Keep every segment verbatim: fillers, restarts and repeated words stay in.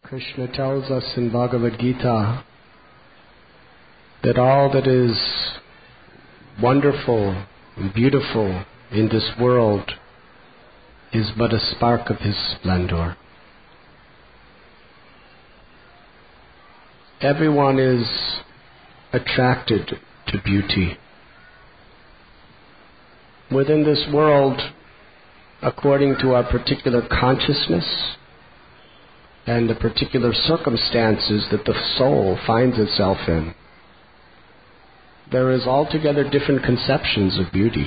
Krishna tells us in Bhagavad Gita that all that is wonderful and beautiful in this world is but a spark of His splendor. Everyone is attracted to beauty. Within this world, according to our particular consciousness and the particular circumstances that the soul finds itself in, there is altogether different conceptions of beauty.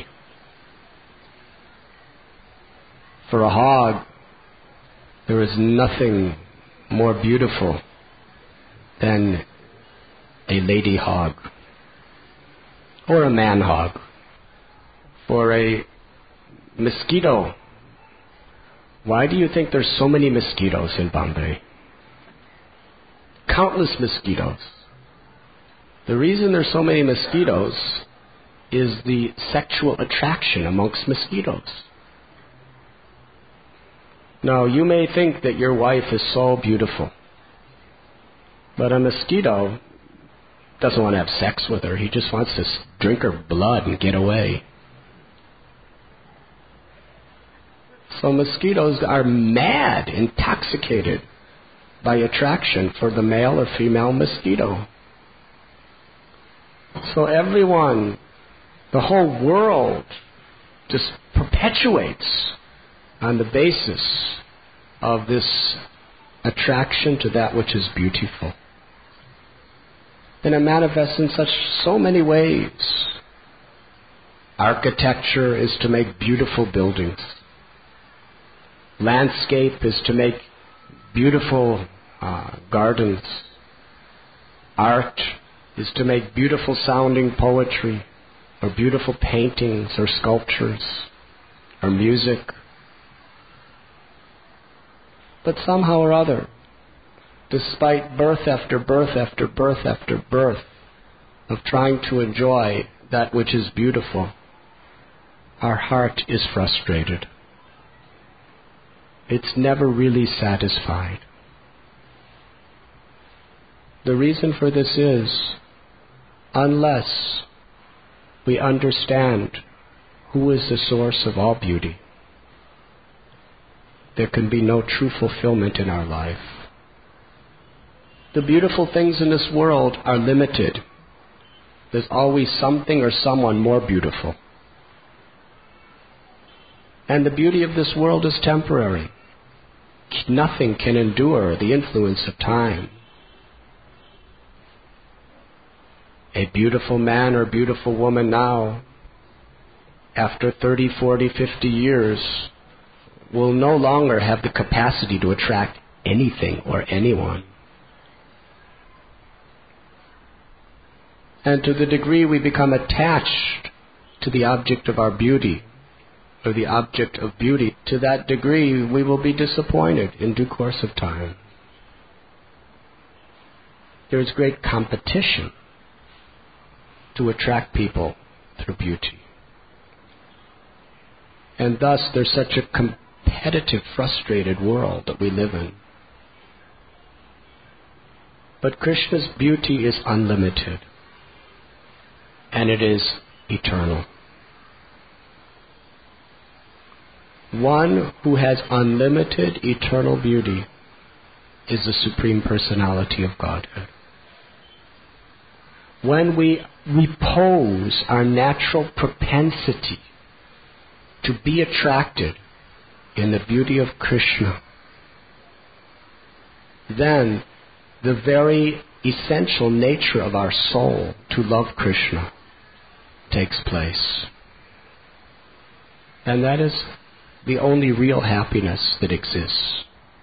For a hog, there is nothing more beautiful than a lady hog or a man hog. For a mosquito, why do you think there's so many mosquitoes in Bombay? Countless mosquitoes. The reason there's so many mosquitoes is the sexual attraction amongst mosquitoes. Now, you may think that your wife is so beautiful, but a mosquito doesn't want to have sex with her. He just wants to drink her blood and get away. So mosquitoes are mad, intoxicated by attraction for the male or female mosquito. So everyone, the whole world, just perpetuates on the basis of this attraction to that which is beautiful. And it manifests in such so many ways. Architecture is to make beautiful buildings. Landscape is to make beautiful uh, gardens. Art is to make beautiful sounding poetry, or beautiful paintings, or sculptures, or music. But somehow or other, despite birth after birth after birth after birth of trying to enjoy that which is beautiful, our heart is frustrated. It's never really satisfied. The reason for this is, unless we understand who is the source of all beauty, there can be no true fulfillment in our life. The beautiful things in this world are limited. There's always something or someone more beautiful. And the beauty of this world is temporary. Nothing can endure the influence of time. A beautiful man or beautiful woman now, after thirty, forty, fifty years, will no longer have the capacity to attract anything or anyone. And to the degree we become attached to the object of our beauty, or the object of beauty, to that degree we will be disappointed in due course of time. There is great competition to attract people through beauty. And thus there's such a competitive, frustrated world that we live in. But Krishna's beauty is unlimited, and it is eternal. One who has unlimited eternal beauty is the Supreme Personality of Godhead. When we repose our natural propensity to be attracted in the beauty of Krishna, then the very essential nature of our soul to love Krishna takes place. And that is the only real happiness that exists.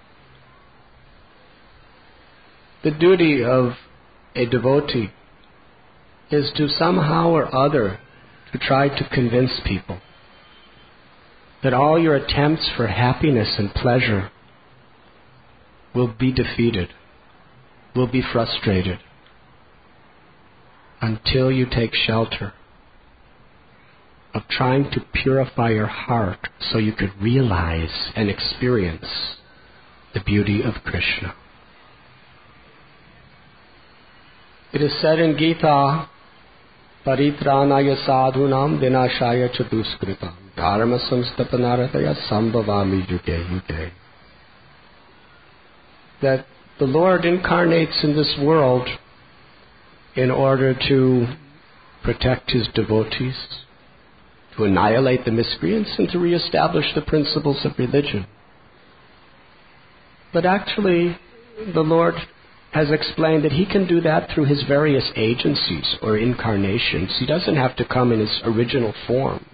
The duty of a devotee is to somehow or other to try to convince people that all your attempts for happiness and pleasure will be defeated, will be frustrated, until you take shelter of trying to purify your heart so you could realize and experience the beauty of Krishna. It is said in Gita, Paritranaya sadhunam vinashaya chaduskritam dharma samstapanarthaya sambhavami yuge yuge. That the Lord incarnates in this world in order to protect His devotees, to annihilate the miscreants, and to reestablish the principles of religion. But actually, the Lord has explained that He can do that through His various agencies or incarnations. He doesn't have to come in His original form.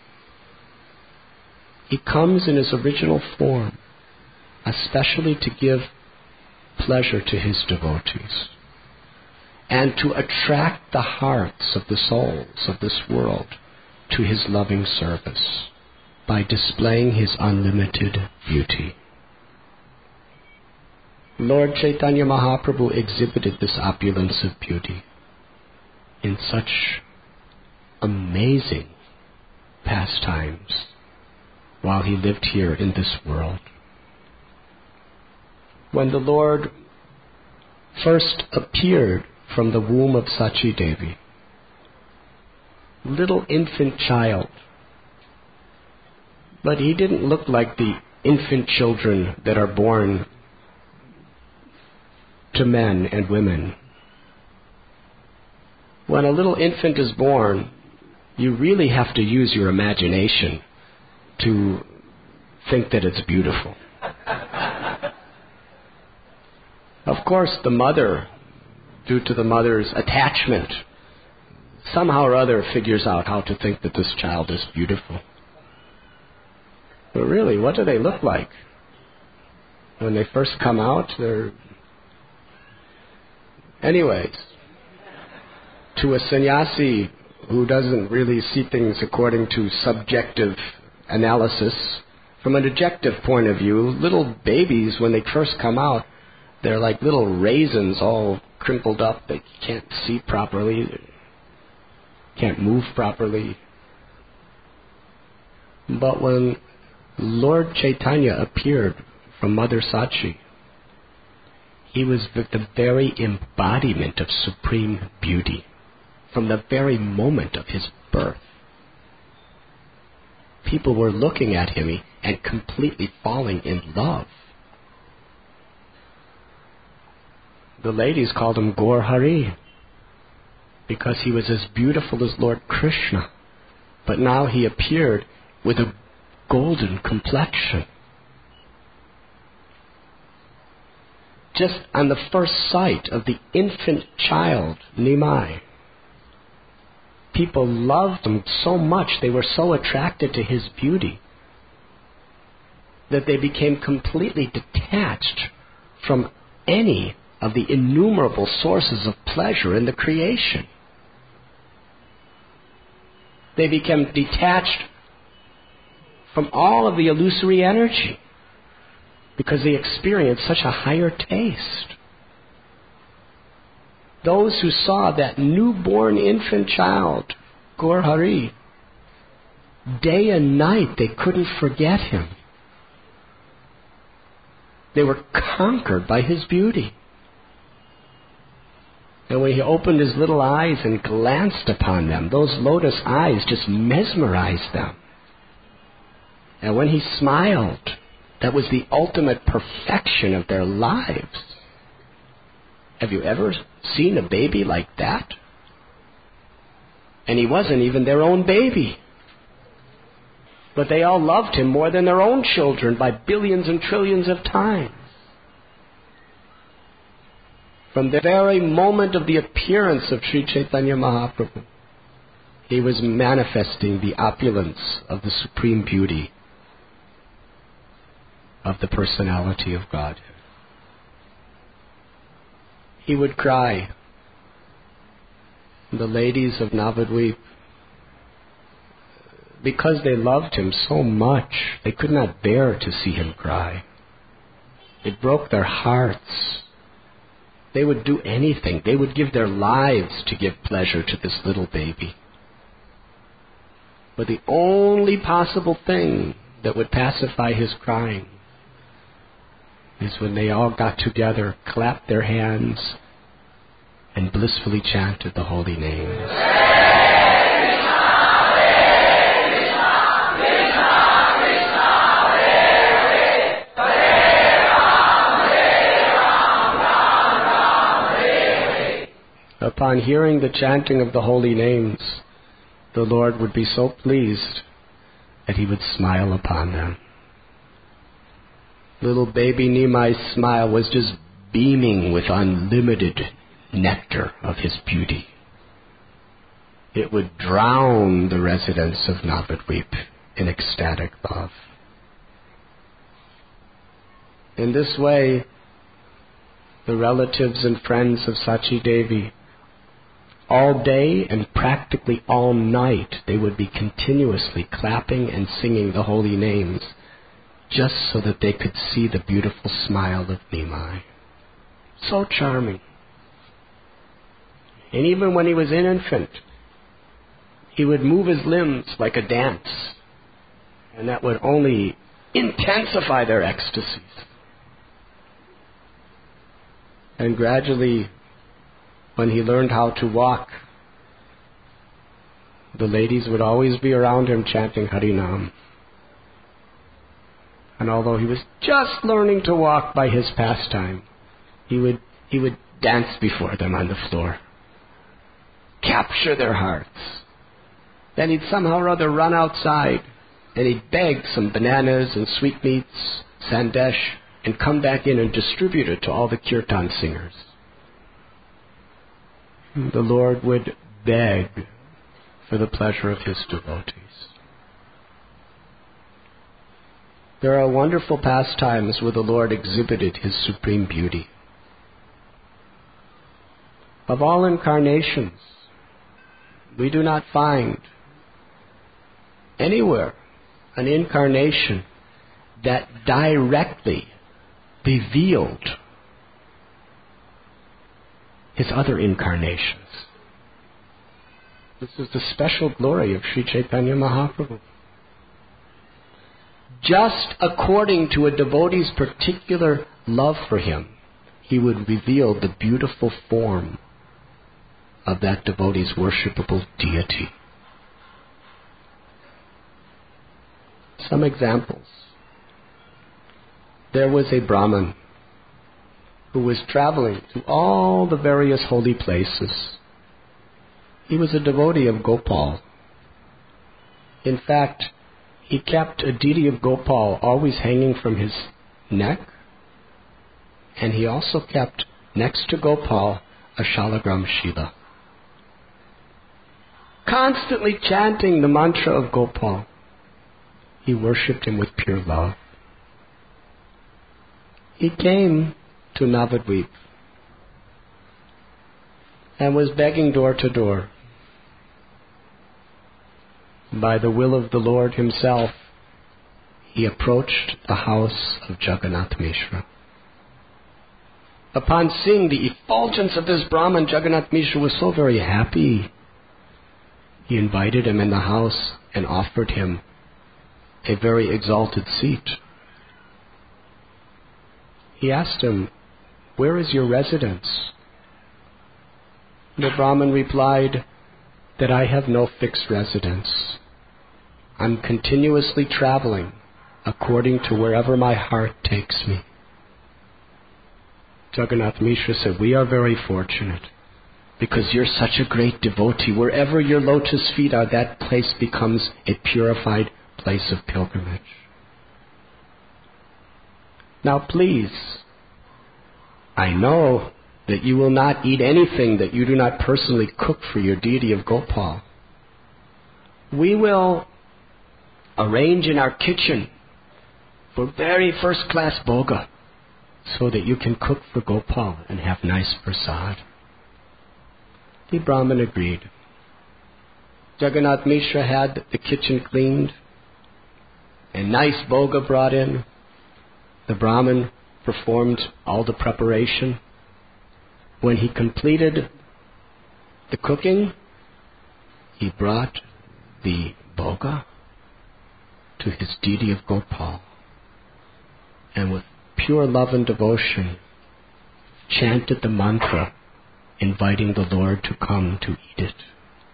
He comes in His original form, especially to give pleasure to His devotees and to attract the hearts of the souls of this world to His loving service by displaying His unlimited beauty. Lord Chaitanya Mahaprabhu exhibited this opulence of beauty in such amazing pastimes while He lived here in this world. When the Lord first appeared from the womb of Sachi Devi, little infant child, but He didn't look like the infant children that are born to men and women. When a little infant is born, you really have to use your imagination to think that it's beautiful. Of course, the mother, due to the mother's attachment, somehow or other figures out how to think that this child is beautiful. But really, what do they look like? When they first come out, they're... Anyways, to a sannyasi who doesn't really see things according to subjective analysis, from an objective point of view, little babies, when they first come out, they're like little raisins all crinkled up. They can't see properly, can't move properly. But when Lord Chaitanya appeared from Mother Sachi, He was the, the very embodiment of supreme beauty from the very moment of His birth. People were looking at Him and completely falling in love. The ladies called Him Gaur Hari because He was as beautiful as Lord Krishna. But now He appeared with a golden complexion. Just on the first sight of the infant child, Nimai, people loved Him so much, they were so attracted to His beauty, that they became completely detached from any of the innumerable sources of pleasure in the creation. They became detached from all of the illusory energy, because they experienced such a higher taste. Those who saw that newborn infant child, Gaur Hari, day and night they couldn't forget Him. They were conquered by His beauty. And when He opened His little eyes and glanced upon them, those lotus eyes just mesmerized them. And when He smiled, that was the ultimate perfection of their lives. Have you ever seen a baby like that? And He wasn't even their own baby. But they all loved Him more than their own children by billions and trillions of times. From the very moment of the appearance of Sri Chaitanya Mahaprabhu, He was manifesting the opulence of the supreme beauty of the personality of God. He would cry. The ladies of Navadvip, because they loved Him so much, they could not bear to see Him cry. It broke their hearts. They would do anything. They would give their lives to give pleasure to this little baby. But the only possible thing that would pacify His crying is when they all got together, clapped their hands, and blissfully chanted the holy names. Upon hearing the chanting of the holy names, the Lord would be so pleased that he would smile upon them. Little baby Nimai's smile was just beaming with unlimited nectar of his beauty. It would drown the residents of Navadvip in ecstatic love. In this way, the relatives and friends of Sachi Devi, all day and practically all night, they would be continuously clapping and singing the holy names, just so that they could see the beautiful smile of Nimai. So charming. And even when he was an infant, he would move his limbs like a dance, and that would only intensify their ecstasies. And gradually, when he learned how to walk, the ladies would always be around him chanting Harinam. And although he was just learning to walk by his pastime, he would he would dance before them on the floor, capture their hearts. Then he'd somehow or other run outside, and he'd beg some bananas and sweetmeats, sandesh, and come back in and distribute it to all the kirtan singers. The Lord would beg for the pleasure of his devotees. There are wonderful pastimes where the Lord exhibited his supreme beauty. Of all incarnations, we do not find anywhere an incarnation that directly revealed his other incarnations. This is the special glory of Sri Chaitanya Mahaprabhu. Just according to a devotee's particular love for him, he would reveal the beautiful form of that devotee's worshipable deity. Some examples. There was a Brahmin who was traveling to all the various holy places. He was a devotee of Gopal. In fact, he kept a deity of Gopal always hanging from his neck, and he also kept next to Gopal a Shalagram Shila. Constantly chanting the mantra of Gopal, he worshipped him with pure love. He came to Navadvip and was begging door to door. By the will of the Lord himself, he approached the house of Jagannath Mishra. Upon seeing the effulgence of this Brahman, Jagannath Mishra was so very happy. He invited him in the house and offered him a very exalted seat. He asked him, "Where is your residence?" The Brahman replied that I have no fixed residence. I'm continuously traveling according to wherever my heart takes me. Jagannath Mishra said, we are very fortunate because you're such a great devotee. Wherever your lotus feet are, that place becomes a purified place of pilgrimage. Now please, I know that you will not eat anything that you do not personally cook for your deity of Gopal. We will arrange in our kitchen for very first-class bhoga so that you can cook for Gopal and have nice prasad. The Brahmin agreed. Jagannath Mishra had the kitchen cleaned and nice bhoga brought in. The Brahmin performed all the preparation. When he completed the cooking, he brought the bhoga to his deity of Gopal, and with pure love and devotion chanted the mantra inviting the Lord to come to eat it.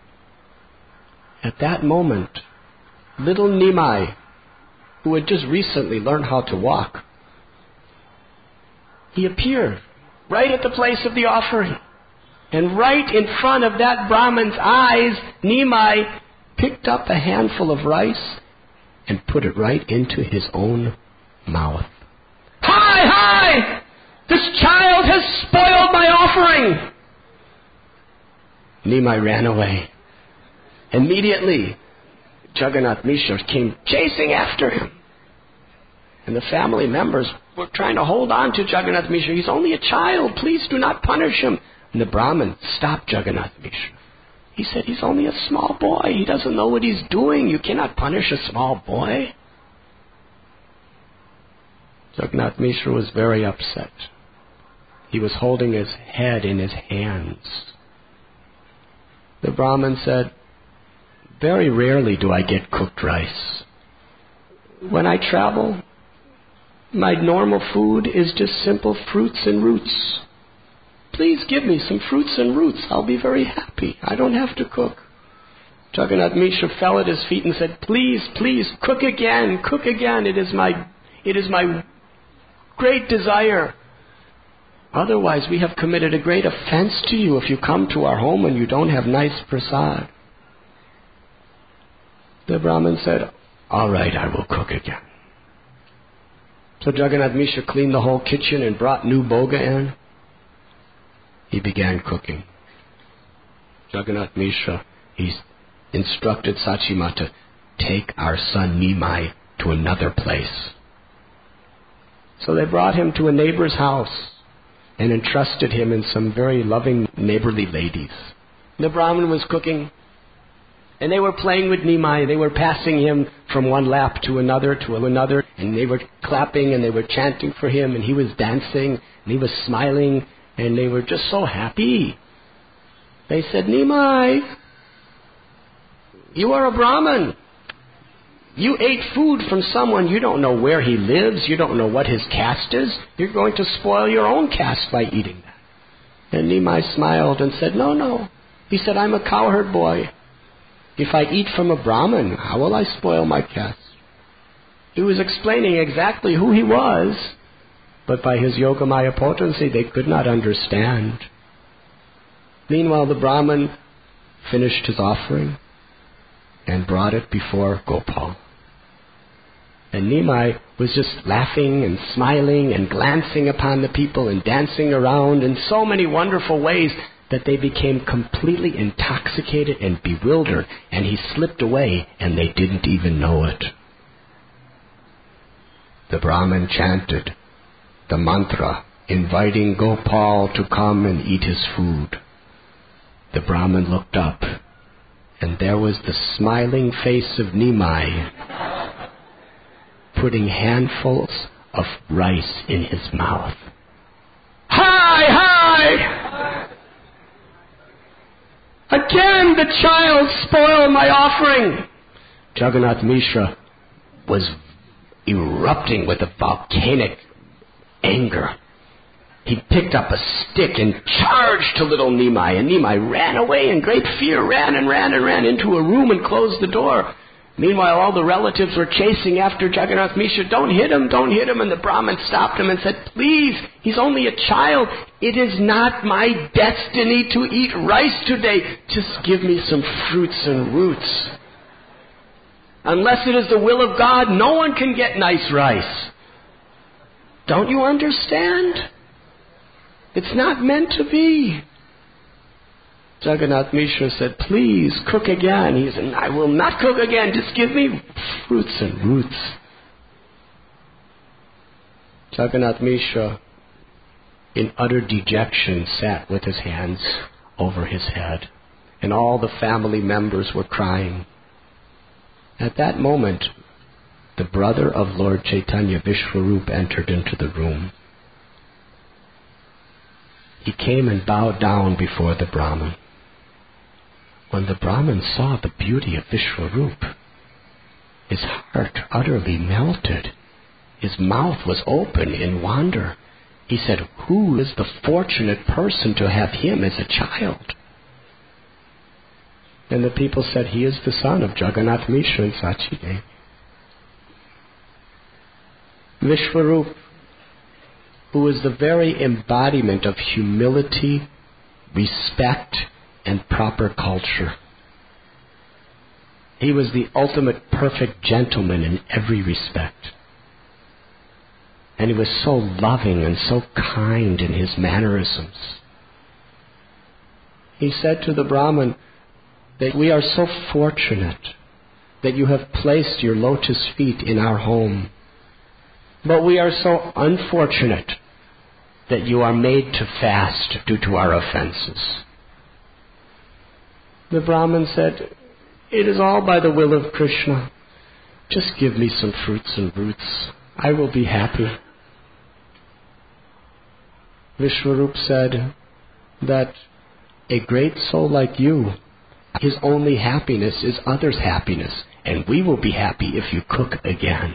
At that moment, little Nimai, who had just recently learned how to walk, he appeared right at the place of the offering. And right in front of that Brahman's eyes, Nimai picked up a handful of rice and put it right into his own mouth. Hi, hi! This child has spoiled my offering! Nimai ran away. Immediately, Jagannath Mishra came chasing after him. And the family members were trying to hold on to Jagannath Mishra. He's only a child. Please do not punish him. And the Brahmin stopped Jagannath Mishra. He said, he's only a small boy. He doesn't know what he's doing. You cannot punish a small boy. Jagannath Mishra was very upset. He was holding his head in his hands. The Brahmin said, very rarely do I get cooked rice. When I travel, my normal food is just simple fruits and roots. Please give me some fruits and roots. I'll be very happy. I don't have to cook. Jagannath Mishra fell at his feet and said, please, please, cook again, cook again. It is my, it is my great desire. Otherwise, we have committed a great offense to you if you come to our home and you don't have nice prasad. The Brahmin said, all right, I will cook again. So Jagannath Mishra cleaned the whole kitchen and brought new boga in. He began cooking. Jagannath Mishra, he instructed Sachimata, take our son Nimai to another place. So they brought him to a neighbor's house and entrusted him in some very loving neighborly ladies. The Brahmin was cooking, and they were playing with Nimai. They were passing him from one lap to another to another, and they were clapping and they were chanting for him, and he was dancing and he was smiling, and they were just so happy. They said, Nimai, you are a Brahmin. You ate food from someone, you don't know where he lives, you don't know what his caste is. You're going to spoil your own caste by eating that. And Nimai smiled and said, no, no. He said, I'm a cowherd boy. If I eat from a Brahmin, how will I spoil my caste? He was explaining exactly who he was, but by his Yogamaya potency, they could not understand. Meanwhile, the Brahmin finished his offering and brought it before Gopal. And Nimai was just laughing and smiling and glancing upon the people and dancing around in so many wonderful ways that they became completely intoxicated and bewildered, and he slipped away and they didn't even know it. The Brahmin chanted the mantra, inviting Gopal to come and eat his food. The Brahmin looked up, and there was the smiling face of Nimai, putting handfuls of rice in his mouth. Hi, hi! Again the child spoiled my offering. Jagannath Mishra was erupting with a volcanic anger. He picked up a stick and charged to little Nimai, and Nimai ran away in great fear, ran and ran and ran into a room and closed the door. Meanwhile, all the relatives were chasing after Jagannath Mishra. Don't hit him, don't hit him. And the Brahmin stopped him and said, please, he's only a child. It is not my destiny to eat rice today. Just give me some fruits and roots. Unless it is the will of God, no one can get nice rice. Don't you understand? It's not meant to be. Jagannath Mishra said, please, cook again. He said, I will not cook again. Just give me fruits and roots. Jagannath Mishra, in utter dejection, sat with his hands over his head, and all the family members were crying. At that moment, the brother of Lord Chaitanya, Vishwarup, entered into the room. He came and bowed down before the Brahmin. When the Brahmin saw the beauty of Vishwarup, his heart utterly melted. His mouth was open in wonder. He said, who is the fortunate person to have him as a child? And the people said, he is the son of Jagannath Mishra and Sachi Devi. Vishwarup, who was the very embodiment of humility, respect, and proper culture. He was the ultimate perfect gentleman in every respect. And he was so loving and so kind in his mannerisms. He said to the Brahmin that we are so fortunate that you have placed your lotus feet in our home. But we are so unfortunate that you are made to fast due to our offenses. The Brahmin said, it is all by the will of Krishna. Just give me some fruits and roots. I will be happy. Vishwarup said that a great soul like you, his only happiness is others' happiness, and we will be happy if you cook again.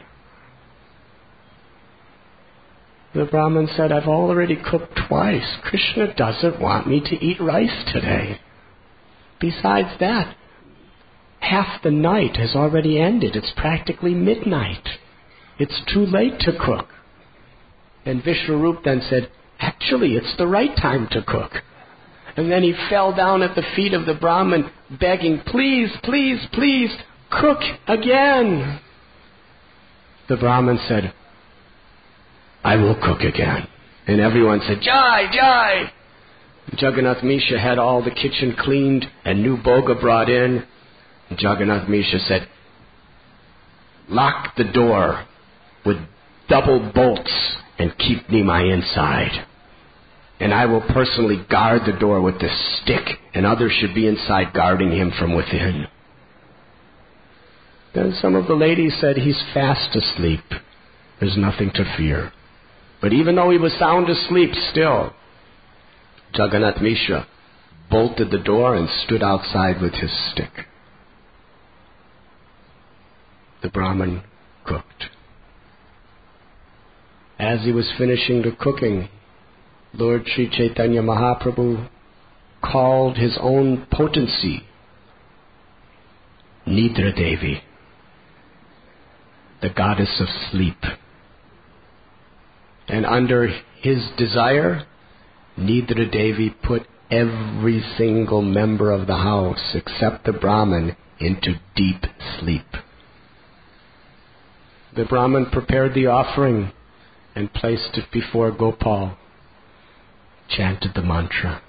The Brahmin said, I've already cooked twice. Krishna doesn't want me to eat rice today. Besides that, half the night has already ended. It's practically midnight. It's too late to cook. And Vishwarup then said, actually, it's the right time to cook. And then he fell down at the feet of the Brahmin, begging, please, please, please, cook again. The Brahmin said, I will cook again. And everyone said, Jai, Jai. Jagannath Mishra had all the kitchen cleaned and new boga brought in. And Jagannath Mishra said, lock the door with double bolts and keep Nimai inside. And I will personally guard the door with this stick, and others should be inside guarding him from within. Then some of the ladies said, he's fast asleep. There's nothing to fear. But even though he was sound asleep still, Jagannath Mishra bolted the door and stood outside with his stick. The Brahmin cooked. As he was finishing the cooking, Lord Sri Chaitanya Mahaprabhu called his own potency Nidra Devi, the goddess of sleep. And under his desire, Nidra Devi put every single member of the house, except the Brahmin, into deep sleep. The Brahmin prepared the offering and placed it before Gopal, chanted the mantra.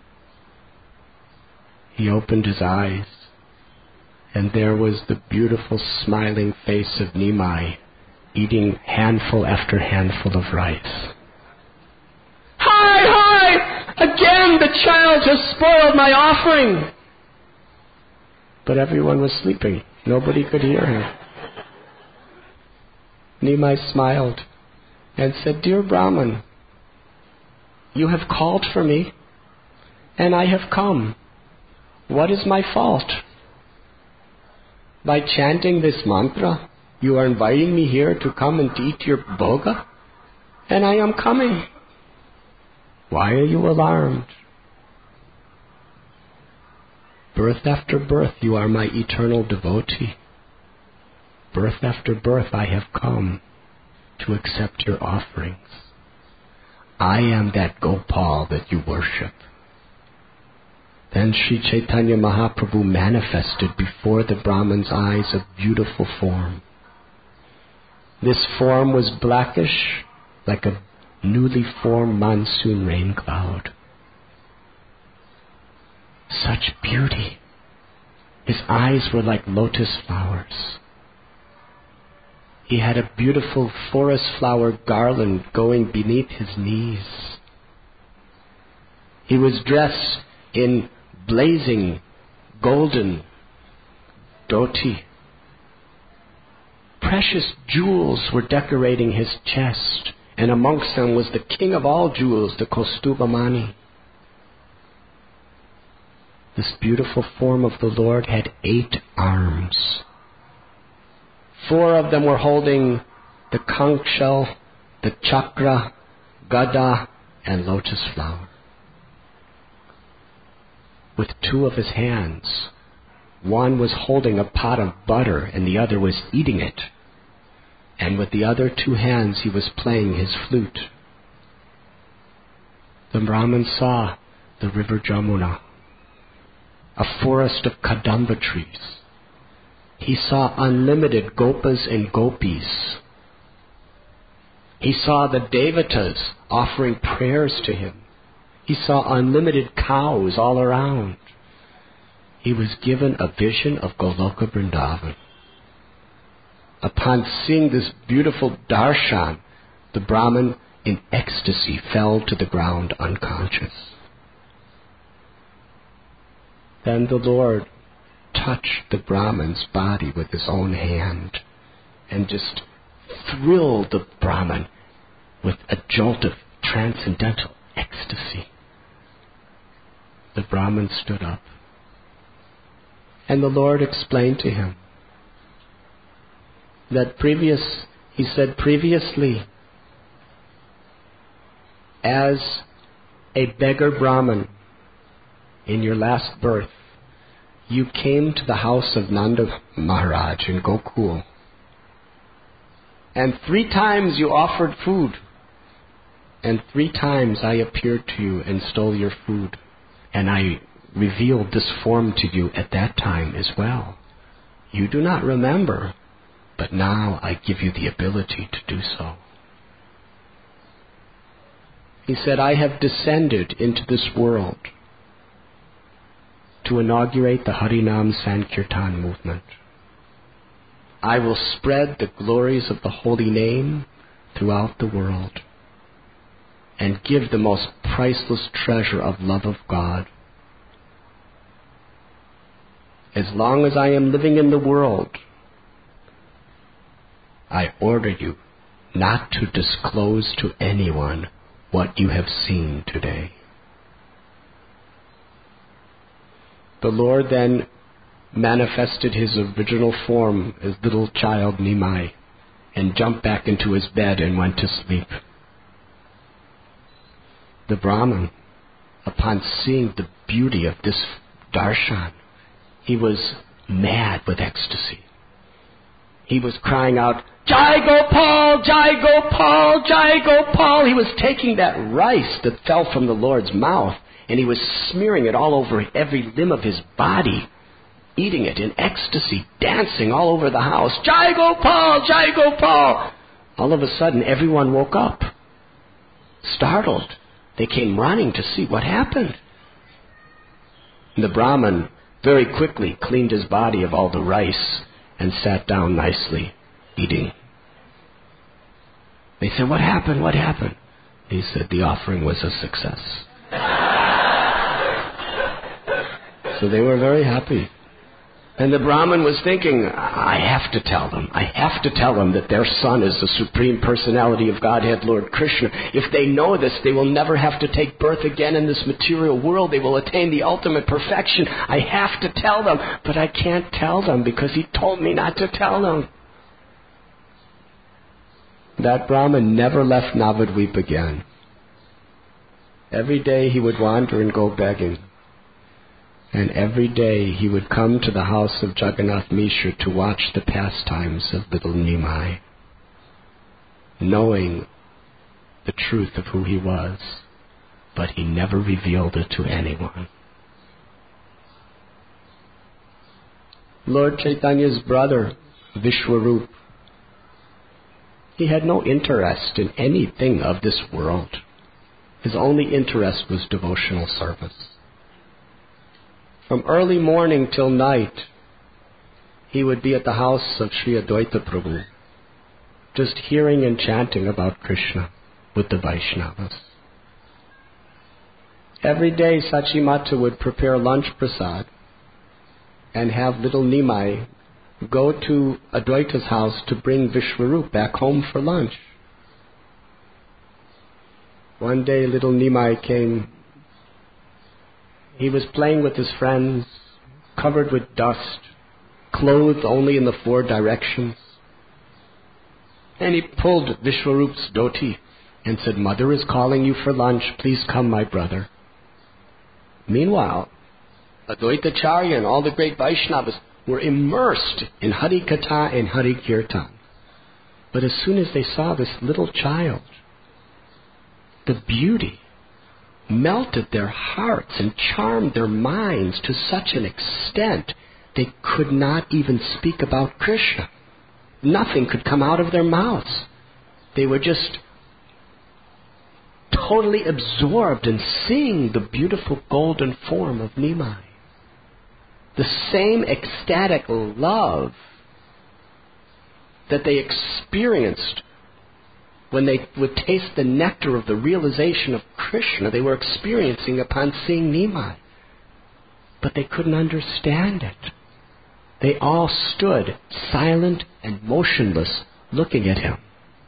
He opened his eyes, and there was the beautiful smiling face of Nimai, eating handful after handful of rice. Hi, hi! Again the child has spoiled my offering! But everyone was sleeping. Nobody could hear him. Nimai smiled and said, Dear Brahman, you have called for me, and I have come. What is my fault? By chanting this mantra, you are inviting me here to come and eat your bhoga, and I am coming. Why are you alarmed? Birth after birth, you are my eternal devotee. Birth after birth, I have come to accept your offerings. I am that Gopal that you worship. Then Sri Chaitanya Mahaprabhu manifested before the Brahman's eyes a beautiful form. This form was blackish, like a newly formed monsoon rain cloud. Such beauty. His eyes were like lotus flowers. He had a beautiful forest flower garland going beneath his knees. He was dressed in blazing golden dhoti. Precious jewels were decorating his chest, and amongst them was the king of all jewels, the Kaustubhamani. This beautiful form of the Lord had eight arms. Four of them were holding the conch shell, the chakra, gada and lotus flower. With two of his hands, one was holding a pot of butter and the other was eating it. And with the other two hands he was playing his flute. The Brahmin saw the river Jamuna, a forest of kadamba trees. He saw unlimited gopas and gopis. He saw the devatas offering prayers to him. He saw unlimited cows all around. He was given a vision of Goloka Vrindavan. Upon seeing this beautiful darshan, the Brahmin in ecstasy fell to the ground unconscious. Then the Lord touched the Brahmin's body with his own hand and just thrilled the Brahmin with a jolt of transcendental ecstasy. The Brahmin stood up, and the Lord explained to him that previous, he said, previously, as a beggar Brahmin in your last birth, you came to the house of Nanda Maharaj in Gokul, and three times you offered food, and three times I appeared to you and stole your food, and I revealed this form to you at that time as well. You do not remember, but now I give you the ability to do so. He said, I have descended into this world to inaugurate the Harinam Sankirtan movement. I will spread the glories of the holy name throughout the world and give the most priceless treasure of love of God. As long as I am living in the world, I order you not to disclose to anyone what you have seen today. The Lord then manifested his original form as little child Nimai and jumped back into his bed and went to sleep. The Brahmin, upon seeing the beauty of this darshan, he was mad with ecstasy. He was crying out, Jai Gopal, Jai Gopal, Jai Gopal. He was taking that rice that fell from the Lord's mouth and he was smearing it all over every limb of his body, eating it in ecstasy, dancing all over the house. Jai Gopal, Jai Gopal. All of a sudden, everyone woke up, startled. They came running to see what happened. And the Brahmin very quickly cleaned his body of all the rice and sat down nicely, eating. They said, what happened? What happened? He said, the offering was a success. So they were very happy. And the Brahmin was thinking, I have to tell them. I have to tell them that their son is the Supreme Personality of Godhead, Lord Krishna. If they know this, they will never have to take birth again in this material world. They will attain the ultimate perfection. I have to tell them, but I can't tell them because he told me not to tell them. That Brahmin never left Navadvip again. Every day he would wander and go begging. And every day he would come to the house of Jagannath Mishra to watch the pastimes of little Nimai, knowing the truth of who he was, but he never revealed it to anyone. Lord Chaitanya's brother, Vishwarup, he had no interest in anything of this world. His only interest was devotional service. From early morning till night, he would be at the house of Sri Advaita Prabhu, just hearing and chanting about Krishna with the Vaishnavas. Every day Sachimata would prepare lunch prasad and have little Nimai go to Advaita's house to bring Vishwarup back home for lunch. One day little Nimai came. He was playing with his friends, covered with dust, clothed only in the four directions. And he pulled Vishwarup's dhoti and said, "Mother is calling you for lunch. Please come, my brother." Meanwhile, Advaitacharya and all the great Vaishnavas were immersed in Hari Katha and Hari Kirtan. But as soon as they saw this little child, the beauty melted their hearts and charmed their minds to such an extent they could not even speak about Krishna. Nothing could come out of their mouths. They were just totally absorbed in seeing the beautiful golden form of Nimai. The same ecstatic love that they experienced when they would taste the nectar of the realization of Krishna, they were experiencing upon seeing Nimai. But they couldn't understand it. They all stood silent and motionless, looking at him.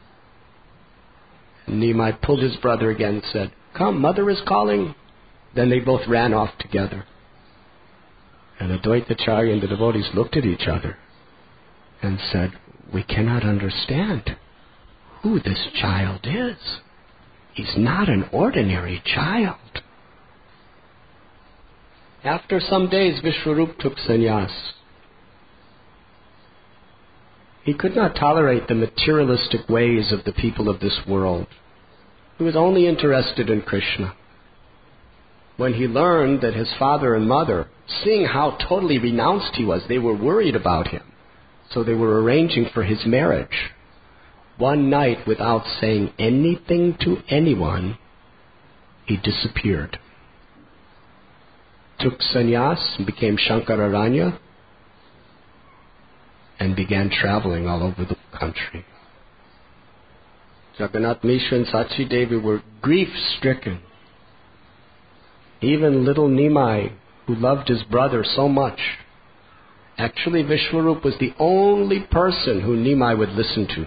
Nimai pulled his brother again and said, "Come, mother is calling." Then they both ran off together. And Advaitacharya and the devotees looked at each other and said, "We cannot understand who this child is. He's not an ordinary child." After some days, Vishwarup took sannyas. He could not tolerate the materialistic ways of the people of this world. He was only interested in Krishna. When he learned that his father and mother, seeing how totally renounced he was, they were worried about him. So they were arranging for his marriage. One night, without saying anything to anyone, he disappeared. Took sannyas and became Shankararanya and began traveling all over the country. Jagannath Mishra and Sachi Devi were grief-stricken. Even little Nimai, who loved his brother so much, actually Vishwarup was the only person who Nimai would listen to.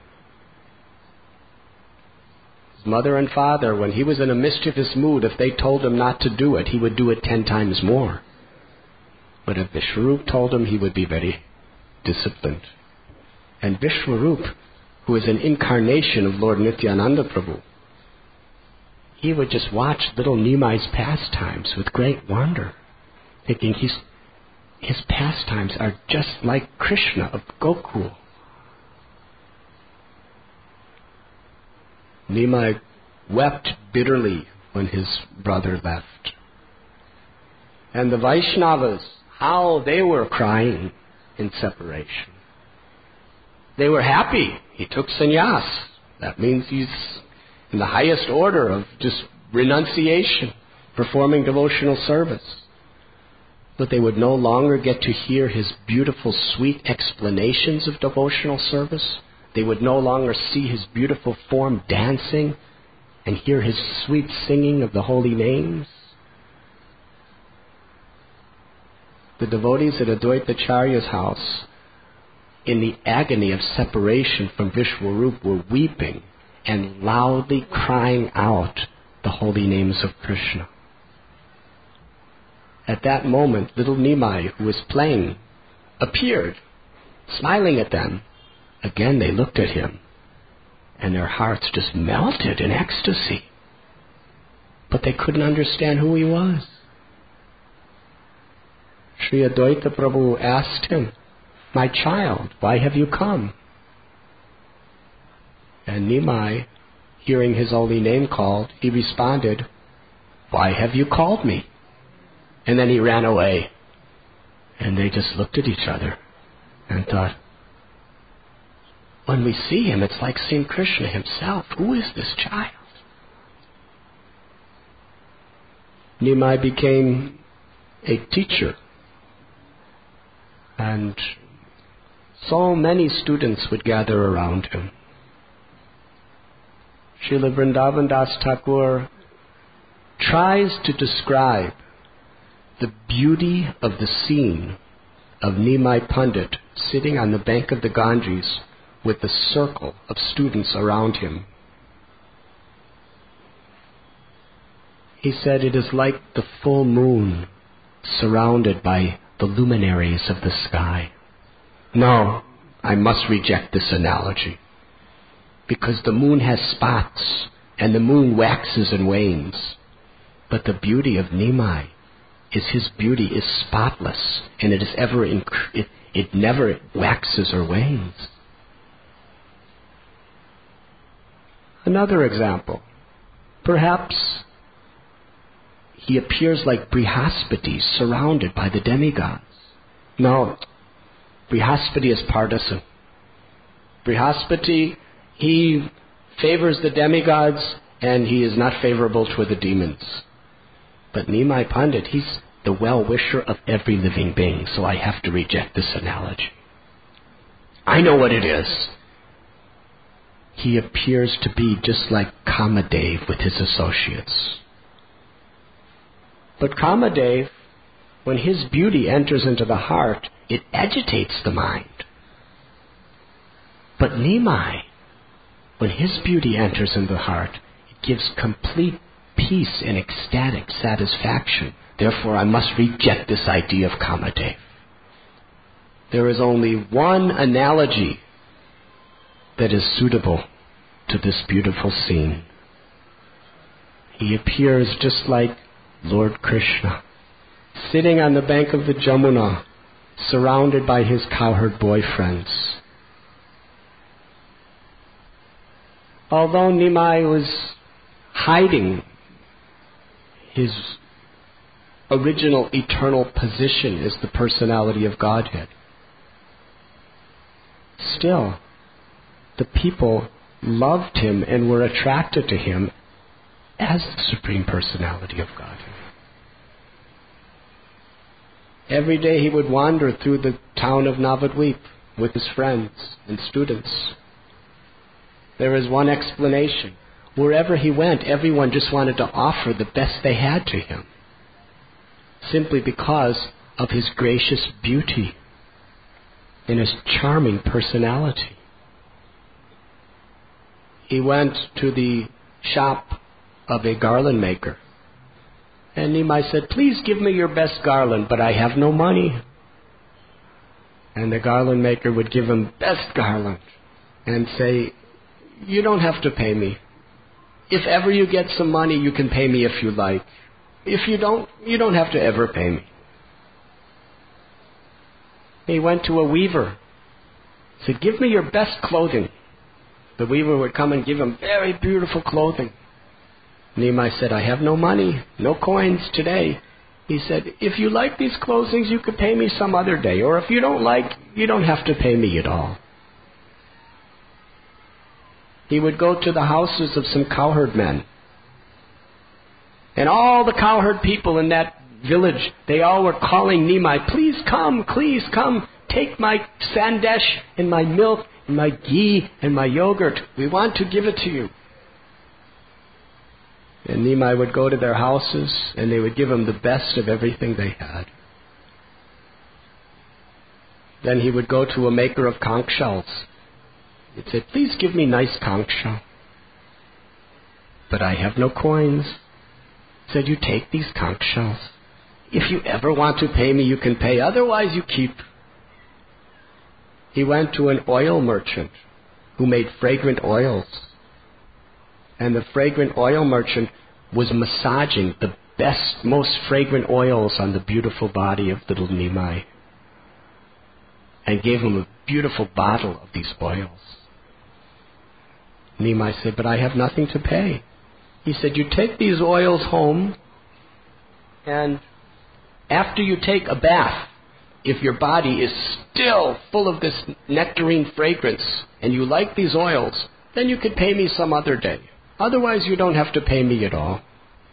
His mother and father, when he was in a mischievous mood, if they told him not to do it, he would do it ten times more. But if Vishwarup told him, he would be very disciplined. And Vishwarup, who is an incarnation of Lord Nityananda Prabhu, he would just watch little Nimai's pastimes with great wonder, thinking he's, his pastimes are just like Krishna of Gokul. Nimai wept bitterly when his brother left. And the Vaishnavas, how they were crying in separation. They were happy. He took sannyas. That means he's in the highest order of just renunciation, performing devotional service. But they would no longer get to hear his beautiful, sweet explanations of devotional service. They would no longer see his beautiful form dancing and hear his sweet singing of the holy names. The devotees at Advaitacharya's house, in the agony of separation from Vishwarup, were weeping and loudly crying out the holy names of Krishna. At that moment, little Nimai, who was playing, appeared, smiling at them. Again they looked at him, and their hearts just melted in ecstasy. But they couldn't understand who he was. Sri Advaita Prabhu asked him, "My child, why have you come?" And Nimai, hearing his holy name called, he responded, "Why have you called me?" And then he ran away. And they just looked at each other and thought, when we see him, it's like seeing Krishna himself. Who is this child? Nimai became a teacher. And so many students would gather around him. Srila Vrindavan Das Thakur tries to describe the beauty of the scene of Nimai Pandit sitting on the bank of the Ganges with the circle of students around him. He said it is like the full moon surrounded by the luminaries of the sky. No, I must reject this analogy, because the moon has spots and the moon waxes and wanes. But the beauty of Nimai is his beauty is spotless, and it is ever inc- it, it never waxes or wanes. Another example. Perhaps he appears like Brihaspati, surrounded by the demigods. No, Brihaspati is partisan. Brihaspati, he favors the demigods, and he is not favorable to the demons. But Nimai Pandit, he's the well-wisher of every living being, so I have to reject this analogy. I know what it is. He appears to be just like Kamadev with his associates. But Kamadev, when his beauty enters into the heart, it agitates the mind. But Nimai, when his beauty enters in the heart, it gives complete peace and ecstatic satisfaction. Therefore, I must reject this idea of Kamadev. There is only one analogy that is suitable to this beautiful scene. He appears just like Lord Krishna, sitting on the bank of the Jamuna, surrounded by his cowherd boyfriends. Although Nimai was hiding his original eternal position as the personality of Godhead, still, the people loved him and were attracted to him as the Supreme Personality of Godhead. Every day he would wander through the town of Navadvip with his friends and students. There is one explanation. Wherever he went, everyone just wanted to offer the best they had to him, simply because of his gracious beauty and his charming personality. He went to the shop of a garland maker, and Nimai said, "Please give me your best garland, but I have no money." And the garland maker would give him best garland and say, "You don't have to pay me. If ever you get some money, you can pay me if you like. If you don't, you don't have to ever pay me." He went to a weaver. He said, "Give me your best clothing." The weaver would come and give him very beautiful clothing. Nimai said, "I have no money, no coins today." He said, "If you like these clothings, you could pay me some other day. Or if you don't like, you don't have to pay me at all." He would go to the houses of some cowherd men. And all the cowherd people in that village, they all were calling Nimai, "Please come, please come. Take my sandesh and my milk and my ghee and my yogurt. We want to give it to you." And Nimai would go to their houses, and they would give him the best of everything they had. Then he would go to a maker of conch shells. He'd say, "Please give me nice conch shell." "But I have no coins." He said, "You take these conch shells. If you ever want to pay me, you can pay. Otherwise, you keep." He went to an oil merchant who made fragrant oils. And the fragrant oil merchant was massaging the best, most fragrant oils on the beautiful body of little Nimai, and gave him a beautiful bottle of these oils. Nimai said, "But I have nothing to pay." He said, "You take these oils home, and after you take a bath, if your body is still full of this nectarine fragrance, and you like these oils, then you could pay me some other day. Otherwise, you don't have to pay me at all."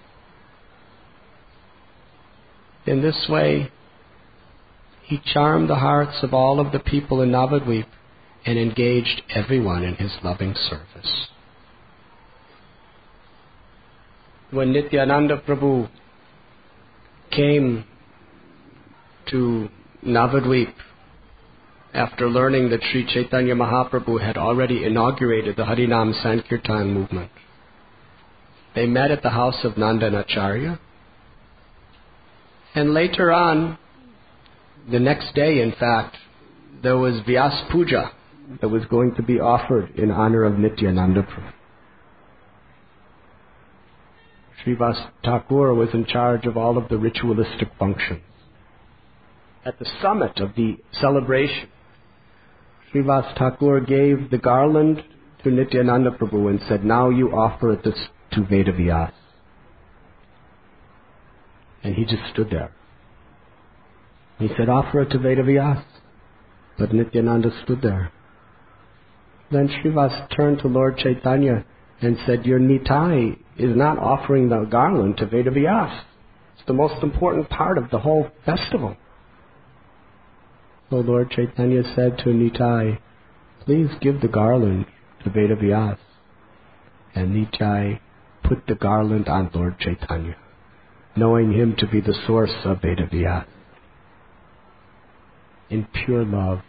In this way, he charmed the hearts of all of the people in Navadvip and engaged everyone in his loving service. When Nityananda Prabhu came to Navadvip after learning that Sri Chaitanya Mahaprabhu had already inaugurated the Harinam Sankirtan movement, they met at the house of Nandanacharya. And later on, the next day in fact, there was Vyas Puja that was going to be offered in honor of Nityananda Prabhu. Srivas Thakur was in charge of all of the ritualistic functions. At the summit of the celebration, Srivas Thakur gave the garland to Nityananda Prabhu and said, now you offer it to Vedavyas. And he just stood there. He said, offer it to Vedavyas. But Nityananda stood there. Then Srivas turned to Lord Chaitanya and said, your Nitai is not offering the garland to Vedavyas. It's the most important part of the whole festival. So Lord Chaitanya said to Nitai, please give the garland to Vedavyas. And Nitai put the garland on Lord Chaitanya, knowing him to be the source of Vedavyas. In pure love,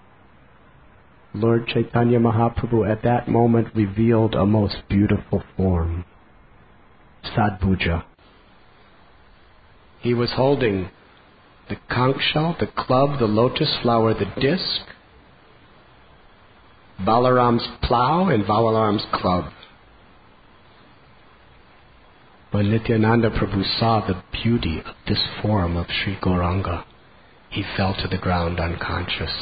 Lord Chaitanya Mahaprabhu at that moment revealed a most beautiful form, Sadbhuja. He was holding the conch shell, the club, the lotus flower, the disc, Balaram's plow, and Balaram's club. When Nityananda Prabhu saw the beauty of this form of Sri Gauranga, he fell to the ground unconscious.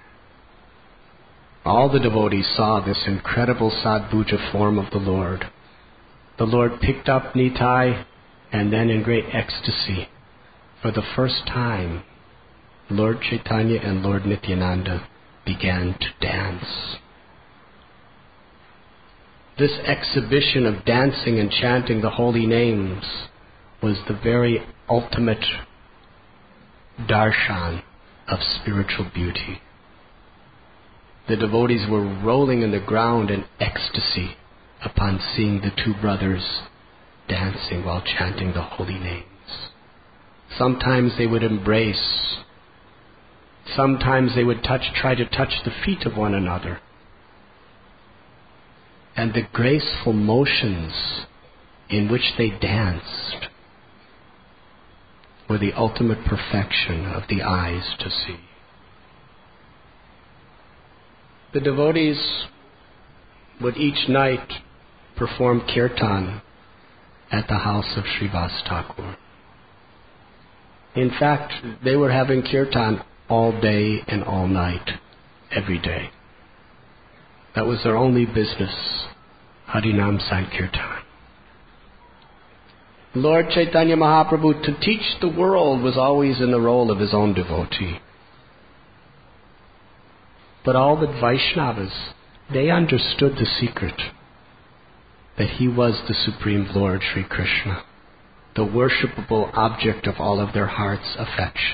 All the devotees saw this incredible Sadbhuja form of the Lord. The Lord picked up Nitai, and then in great ecstasy, for the first time, Lord Chaitanya and Lord Nityananda began to dance. This exhibition of dancing and chanting the holy names was the very ultimate darshan of spiritual beauty. The devotees were rolling in the ground in ecstasy upon seeing the two brothers dancing while chanting the holy names. Sometimes they would embrace. Sometimes they would touch, try to touch the feet of one another. And the graceful motions in which they danced were the ultimate perfection of the eyes to see. The devotees would each night perform kirtan at the house of Srivas Thakur. In fact, they were having kirtan all day and all night, every day. That was their only business, Harinam Sankirtan. Lord Chaitanya Mahaprabhu, to teach the world, was always in the role of his own devotee. But all the Vaishnavas, they understood the secret that he was the Supreme Lord Sri Krishna, the worshipable object of all of their heart's affection.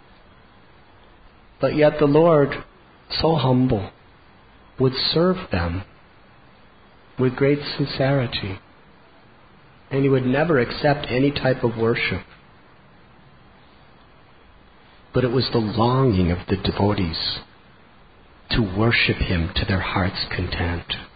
But yet the Lord, so humble, would serve them with great sincerity, and he would never accept any type of worship. But it was the longing of the devotees to worship him to their heart's content.